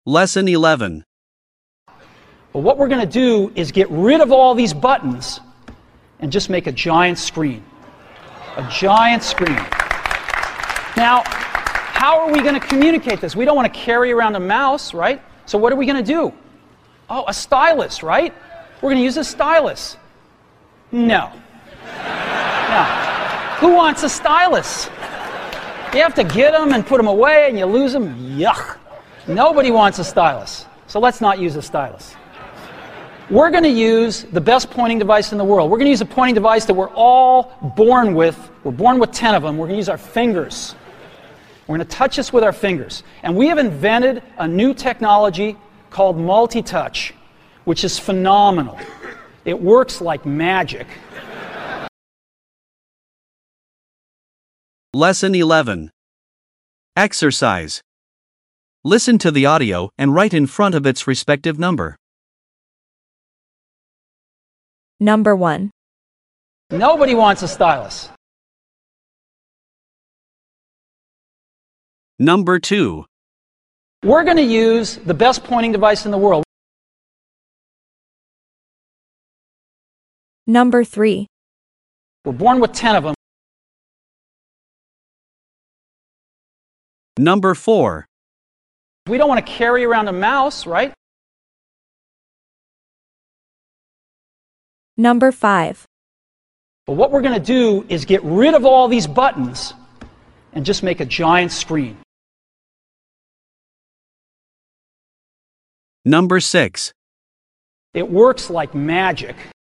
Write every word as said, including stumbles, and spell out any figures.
Lesson eleven. But what we're going to do is get rid of all these buttons and just make a giant screen. A giant screen. Now, how are we going to communicate this? We don't want to carry around a mouse, right? So what are we going to do? Oh, a stylus, right? We're going to use a stylus. No. No. Who wants a stylus? You have to get them and put them away and you lose them. Yuck. Nobody wants a stylus. So let's not use a stylus. We're going to use the best pointing device in the world. We're going to use a pointing device that we're all born with. We're born with ten of them. We're going to use our fingers. We're going to touch this with our fingers. And we have invented a new technology called multi-touch, which is phenomenal. It works like magic. Lesson eleven. Exercise. Listen to the audio and write in front of its respective number. Number one. Nobody wants a stylus. Number two. We're going to use the best pointing device in the world. Number three. We're born with ten of them. Number four. We don't want to carry around a mouse, right? Number five. But what we're going to do is get rid of all these buttons and just make a giant screen. Number six. It works like magic.